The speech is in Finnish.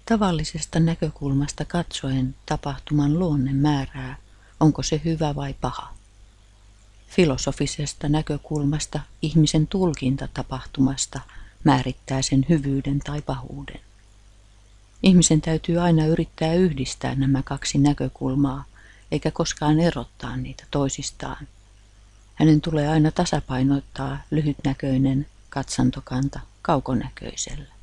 Tavallisesta näkökulmasta katsoen tapahtuman luonne määrää, onko se hyvä vai paha. Filosofisesta näkökulmasta ihmisen tulkinta tapahtumasta määrittää sen hyvyyden tai pahuuden. Ihmisen täytyy aina yrittää yhdistää nämä kaksi näkökulmaa, eikä koskaan erottaa niitä toisistaan. Hänen tulee aina tasapainottaa lyhytnäköinen katsantokanta kaukonäköisellä.